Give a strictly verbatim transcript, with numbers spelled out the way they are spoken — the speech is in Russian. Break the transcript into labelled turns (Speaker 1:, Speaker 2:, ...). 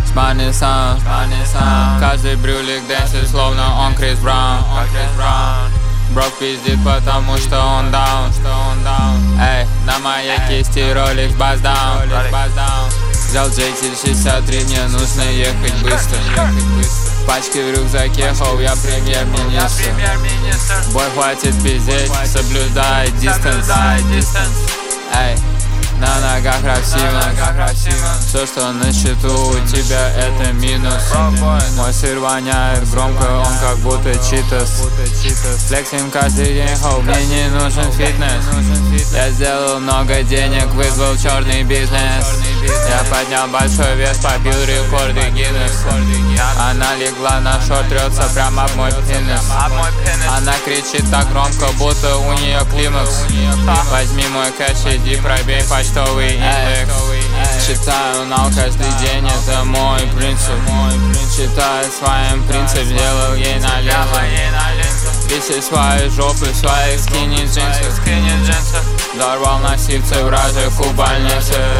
Speaker 1: Шпарный саунд, каждый брюлик дэнсит, словно он Крис Браун. Брок пиздит, потому что он даун. Эй, на моей кисти Rolex Buzz Down. Взял джей ти шестьдесят три, мне нужно ехать быстро. Пачки в рюкзаке, хоу, я премьер-министр. Бой, хватит пиздеть, соблюдай дистанс. Эй, на ногах Рапсима. Все, что на счету у тебя, это минус. Мой сыр воняет громко, он как будто читос. Флексим каждый день, хоу, мне не нужен фитнес. Я сделал много денег, вызвал черный бизнес. Я поднял большой вес, побил рекорды Гиннес. Она легла на шорт, трется прямо об мой пенис. Она кричит так громко, будто у нее климакс. Возьми мой кэш, иди пробей почтовый индекс. Читаю нал каждый день, это мой принцип. Читаю своим принцип, сделал ей налево. Висит свои жопы, своих скини джинсов. Дорвал на сивце в разных купальницах.